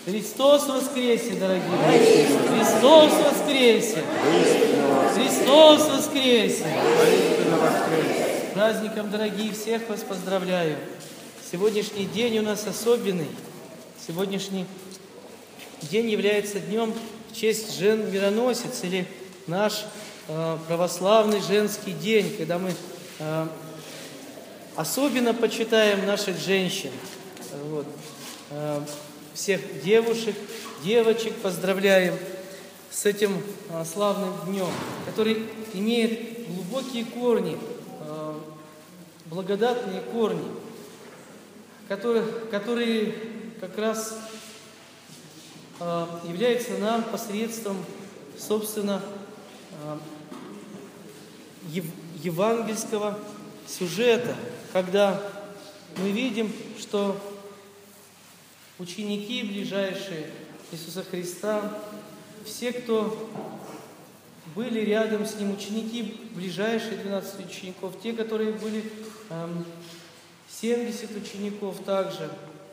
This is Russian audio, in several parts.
Христос воскресе, дорогие! Христос воскресе! Христос воскресе! С праздником, дорогие, всех вас поздравляю! Сегодняшний день у нас особенный. Сегодняшний день является днем в честь жен-мироносец, или наш православный женский день, когда мы особенно почитаем наших женщин. Вот. Всех девушек, девочек поздравляем с этим славным днем, который имеет глубокие корни, благодатные корни, которые как раз являются нам посредством, собственно, евангельского сюжета, когда мы видим, что ученики ближайшие Иисуса Христа, все, кто были рядом с Ним, ученики ближайшие, 12 учеников, те, которые были 70 учеников также,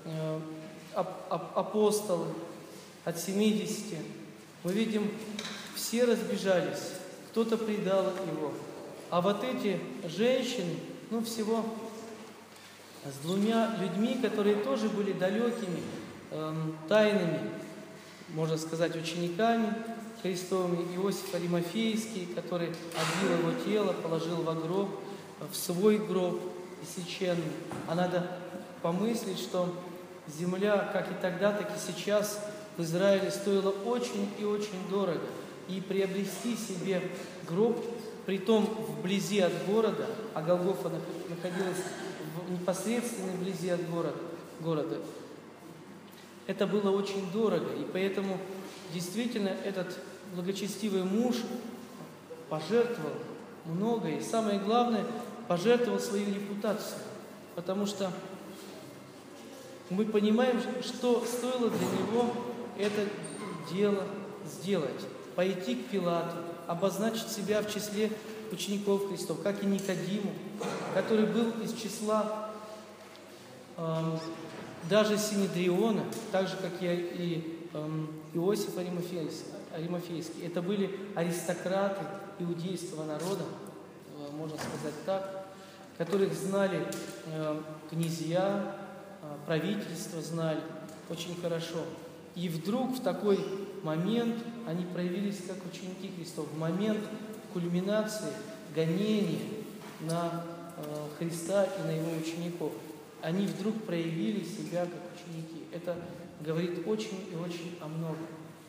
апостолы от 70, мы видим, все разбежались, кто-то предал Его. А вот эти женщины, всего с двумя людьми, которые тоже были далекими, тайными, можно сказать, учениками Христовыми, Иосиф Аримафейский, который отбил его тело, положил во гроб, в свой гроб священный. А надо помыслить, что земля, как и тогда, так и сейчас в Израиле стоила очень и очень дорого. И приобрести себе гроб, притом вблизи от города, а Голгофа находилась в непосредственной вблизи от города, это было очень дорого. И поэтому действительно этот благочестивый муж пожертвовал многое. И самое главное, пожертвовал свою репутацию. Потому что мы понимаем, что стоило для него это дело сделать. Пойти к Пилату, обозначить себя в числе учеников Христов, как и Никодиму, который был из числа даже Синедриона, так же, как и Иосиф Аримафейский. Это были аристократы иудейского народа, можно сказать так, которых знали князья, правительство знали очень хорошо. И вдруг в такой момент они проявились как ученики Христов. В момент кульминации гонения на Христа и на Его учеников. Они вдруг проявили себя как ученики. Это говорит очень и очень о многом.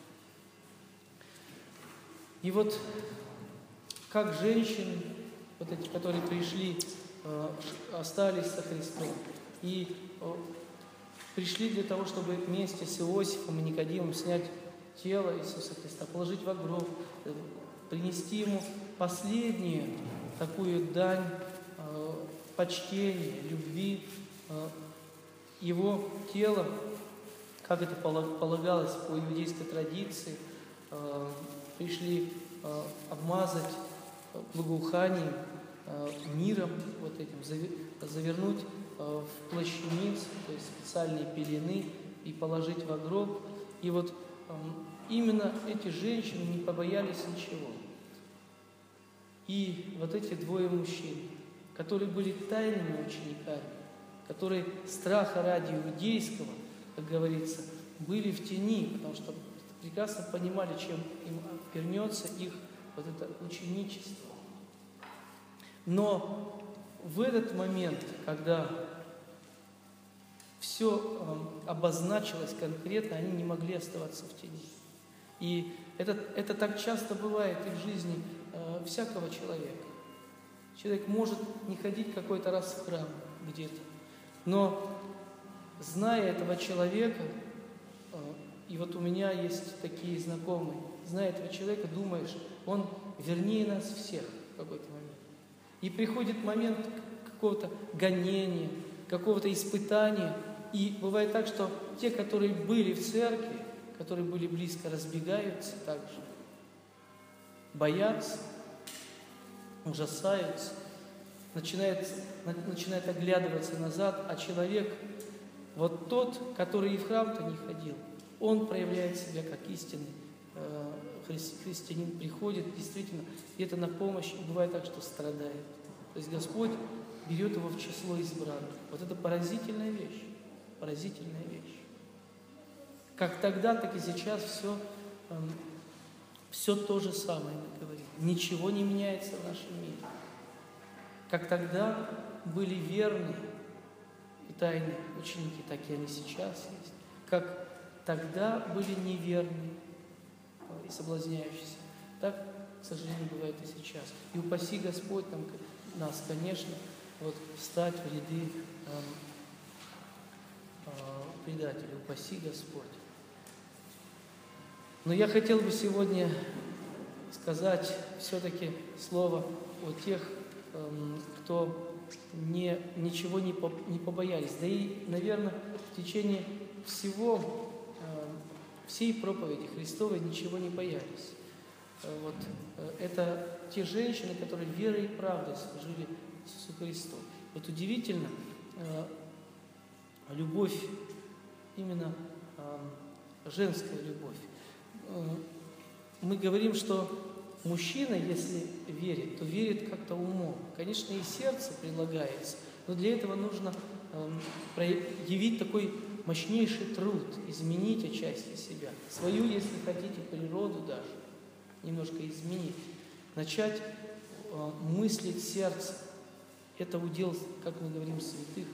И вот как женщины, вот эти, которые пришли, остались со Христом, и пришли для того, чтобы вместе с Иосифом и Никодимом снять тело Иисуса Христа, положить во гроб, принести Ему последнюю такую дань почтения, любви. Его тело, как это полагалось по иудейской традиции, пришли обмазать благоуханием, миром вот этим, завернуть в плащаниц, то есть специальные пелены, и положить во гроб. И вот именно эти женщины не побоялись ничего. И вот эти двое мужчин, которые были тайными учениками, которые страха ради иудейского, как говорится, были в тени, потому что прекрасно понимали, чем им вернется их вот это ученичество. Но в этот момент, когда все обозначилось конкретно, они не могли оставаться в тени. И это так часто бывает и в жизни всякого человека. Человек может не ходить какой-то раз в храм где-то, но зная этого человека, и вот у меня есть такие знакомые, зная этого человека, думаешь, он вернее нас всех в какой-то момент. И приходит момент какого-то гонения, какого-то испытания, и бывает так, что те, которые были в церкви, которые были близко, разбегаются также, боятся, ужасаются, начинает оглядываться назад, а человек, вот тот, который и в храм-то не ходил, он проявляет себя как истинный христианин, приходит действительно где-то на помощь, и бывает так, что страдает. То есть Господь берет его в число избранных. Вот это поразительная вещь. Поразительная вещь. Как тогда, так и сейчас все то же самое мы говорим. Ничего не меняется в нашем мире. Как тогда были верные и тайные ученики, так и они сейчас есть. Как тогда были неверные и соблазняющиеся, так, к сожалению, бывает и сейчас. И упаси Господь нас, конечно, встать в ряды предателей. Упаси Господь. Но я хотел бы сегодня сказать все-таки слово о тех, кто ничего не побоялись. Да и, наверное, в течение всей проповеди Христовой ничего не боялись. Это те женщины, которые верой и правдой служили Иисусу Христу. Вот удивительно, любовь, именно женская любовь. Мы говорим, что мужчина, если верит, то верит как-то умом. Конечно, и сердце прилагается, но для этого нужно проявить такой мощнейший труд, изменить отчасти себя, свою, если хотите, природу даже, немножко изменить, начать мыслить сердцем. Это удел, как мы говорим, святых.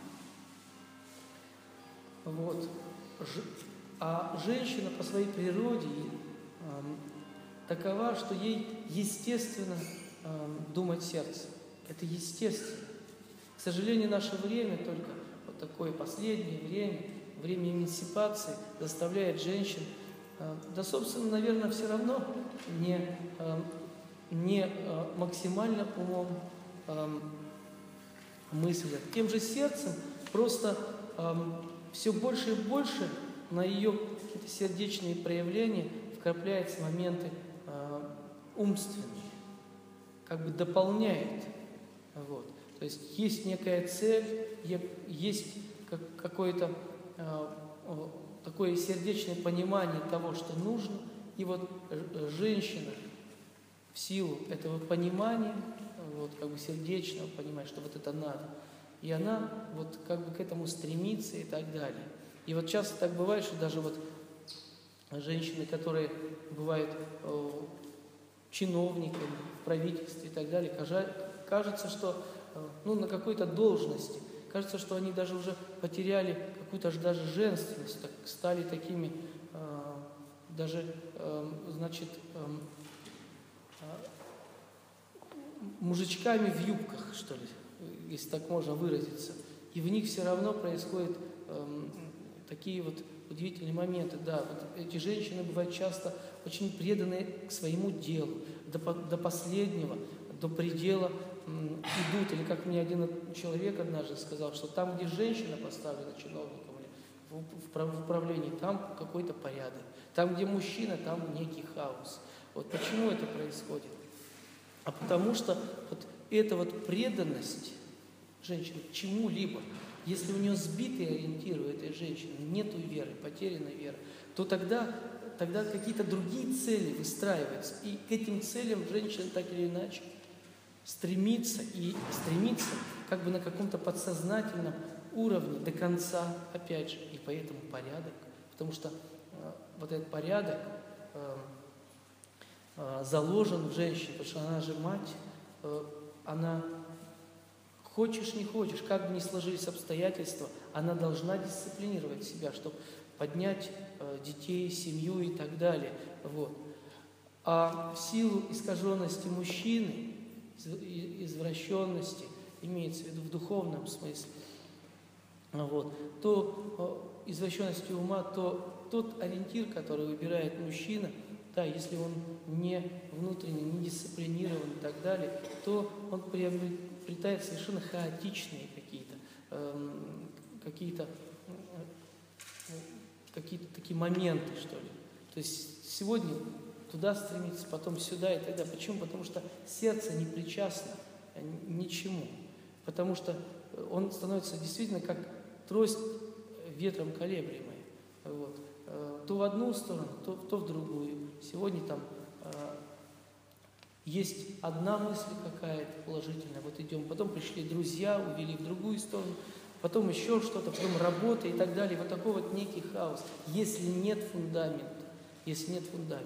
А женщина по своей природе такова, что ей естественно думать сердцем. Это естественно. К сожалению, наше время, только вот такое последнее время эмансипации, заставляет женщин, да, собственно, наверное, все равно не максимально умом мыслят. Тем же сердцем просто все больше и больше на ее какие-то сердечные проявления вкрапляются моменты умственные, как бы дополняет. То есть есть некая цель, есть какое-то такое сердечное понимание того, что нужно, и женщина в силу этого понимания, как бы сердечного понимания, что это надо, и она как бы к этому стремится и так далее. И часто так бывает, что даже женщины, которые бывают чиновниками в правительстве и так далее, кажется, что на какой-то должности, кажется, что они даже уже потеряли какую-то даже женственность, стали такими мужичками в юбках, что ли, если так можно выразиться. И в них все равно происходят такие удивительные моменты. Да, эти женщины бывают часто очень преданы к своему делу, до последнего, до предела идут. Или как мне один человек однажды сказал, что там, где женщина поставлена чиновником или в управлении, там какой-то порядок. Там, где мужчина, там некий хаос. Почему это происходит? А потому что эта преданность женщины к чему-либо, если у нее сбитые ориентиры у этой женщины, нету веры, потеряна вера, то тогда какие-то другие цели выстраиваются. И к этим целям женщина так или иначе стремится как бы на каком-то подсознательном уровне до конца, опять же, и поэтому порядок, потому что этот порядок заложен в женщине, потому что она же мать, она, хочешь не хочешь, как бы ни сложились обстоятельства, она должна дисциплинировать себя, чтобы поднять детей, семью и так далее. А в силу искаженности мужчины, извращенности, имеется в виду в духовном смысле, то извращенности ума, то тот ориентир, который выбирает мужчина, да, если он не внутренне, не дисциплинирован и так далее, то он приобретает совершенно хаотичные какие-то такие моменты, что ли. То есть сегодня туда стремится, потом сюда и так далее. Почему? Потому что сердце не причастно ничему. Потому что он становится действительно как трость ветром колеблемая. Вот. То в одну сторону, то в другую. Сегодня там есть одна мысль какая-то положительная, вот идем, потом пришли друзья, увели в другую сторону, потом еще что-то, потом работа и так далее. Вот такой вот некий хаос, если нет фундамента. Если нет фундамента.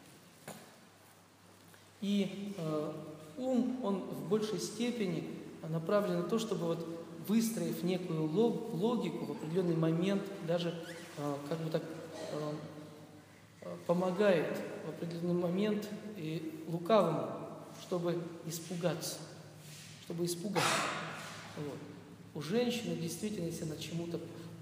И ум, он в большей степени направлен на то, чтобы вот выстроив некую логику в определенный момент, даже как бы так помогает в определенный момент и лукавому, чтобы испугаться. Чтобы испугаться. Вот. У женщины действительно, если она чему-то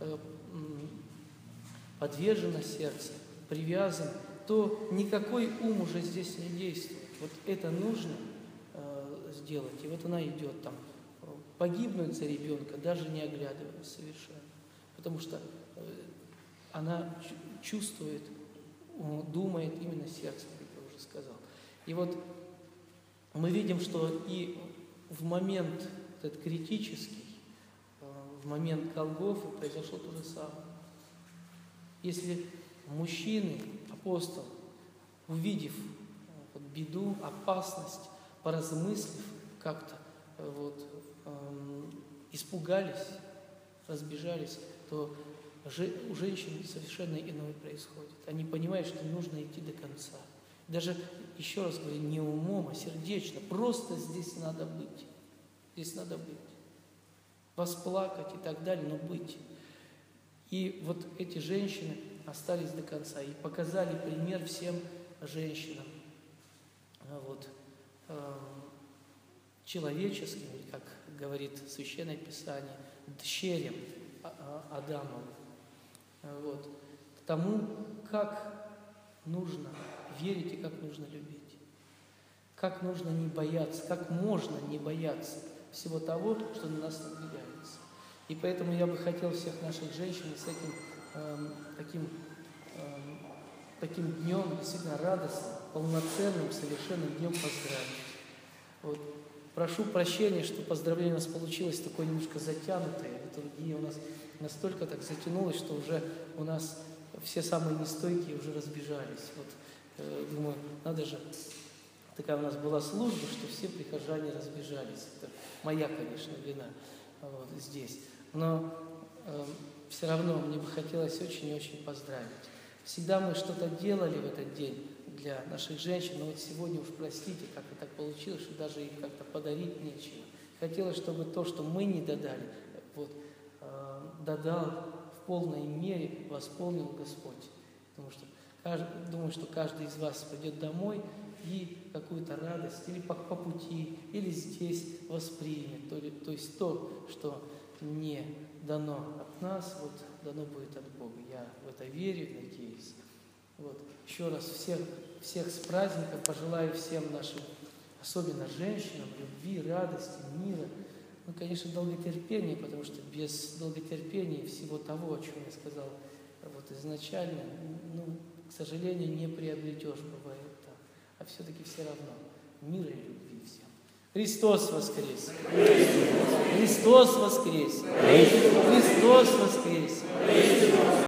подвержена сердце, привязан, то никакой ум уже здесь не действует. Вот это нужно сделать. И вот она идет там, погибнуть за ребенка, даже не оглядываясь совершенно. Потому что она чувствует, думает именно сердцем, как я уже сказал. И вот мы видим, что и в момент этот критический, в момент Голгофы произошло то же самое. Если мужчины, апостол, увидев вот беду, опасность, поразмыслив как-то, вот, испугались, разбежались, то у женщин совершенно иное происходит. Они понимают, что нужно идти до конца. Даже, еще раз говорю, не умом, а сердечно. Просто здесь надо быть. Здесь надо быть. Восплакать и так далее, но быть. И вот эти женщины остались до конца и показали пример всем женщинам. Вот, человеческим, как говорит Священное Писание, дщерям Адамовым. Вот, к тому, как нужно верить и как нужно любить. Как нужно не бояться, как можно не бояться всего того, что на нас надвигается. И поэтому я бы хотел всех наших женщин с этим таким днем, действительно радостным, полноценным, совершенным днем поздравить. Вот. Прошу прощения, что поздравление у нас получилось такое немножко затянутое. Литургия у нас настолько так затянулась, что уже у нас все самые нестойкие уже разбежались. Вот, думаю, надо же, такая у нас была служба, что все прихожане разбежались. Это моя, конечно, вина вот, здесь. Но все равно мне бы хотелось очень и очень поздравить. Всегда мы что-то делали в этот день для наших женщин, но вот сегодня уж простите, как-то так получилось, что даже их как-то подарить нечего. Хотелось, чтобы то, что мы не додали, вот, додал в полной мере, восполнил Господь. Думаю, что каждый из вас пойдет домой и какую-то радость или по пути, или здесь воспримет. То есть то, что не дано от нас, вот дано будет от Бога. Я в это верю, надеюсь. Вот. Еще раз всех с праздником, пожелаю всем нашим, особенно женщинам, любви, радости, мира. Ну, конечно, долготерпения, потому что без долготерпения и всего того, о чем я сказал вот изначально, ну, к сожалению, не приобретешь, бывает так. А все-таки все равно мира и любви всем. Христос воскрес! Христос воскрес! Христос воскрес!